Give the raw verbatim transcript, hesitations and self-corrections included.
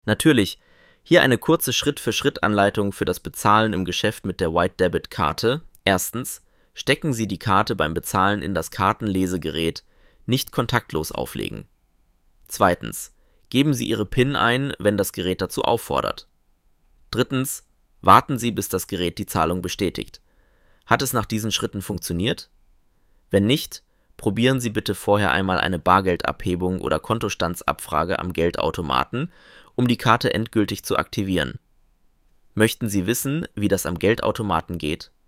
Natürlich, hier eine kurze Schritt-für-Schritt-Anleitung für das Bezahlen im Geschäft mit der White Debit Karte. Erstens, stecken Sie die Karte beim Bezahlen in das Kartenlesegerät, nicht kontaktlos auflegen. Zweitens, geben Sie Ihre PIN ein, wenn das Gerät dazu auffordert. Drittens, warten Sie, bis das Gerät die Zahlung bestätigt. Hat es nach diesen Schritten funktioniert? Wenn nicht, probieren Sie bitte vorher einmal eine Bargeldabhebung oder Kontostandsabfrage am Geldautomaten, um die Karte endgültig zu aktivieren. Möchten Sie wissen, wie das am Geldautomaten geht?